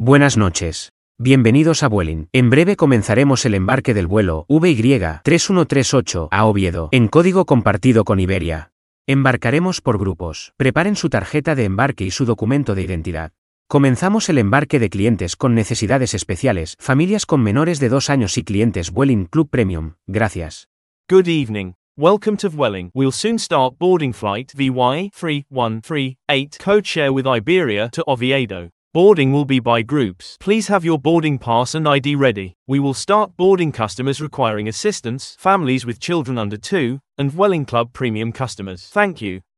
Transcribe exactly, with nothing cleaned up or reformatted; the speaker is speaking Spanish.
Buenas noches. Bienvenidos a Vueling. En breve comenzaremos el embarque del vuelo V Y tres uno tres ocho a Oviedo, en código compartido con Iberia. Embarcaremos por grupos. Preparen su tarjeta de embarque y su documento de identidad. Comenzamos el embarque de clientes con necesidades especiales, familias con menores de dos años y clientes Vueling Club Premium. Gracias. Good evening. Welcome to Vueling. We'll soon start boarding flight V Y three one three eight, code share with Iberia to Oviedo. Boarding will be by groups. Please have your boarding pass and I D ready. We will start boarding customers requiring assistance, families with children under two, and Vueling Club Premium customers. Thank you.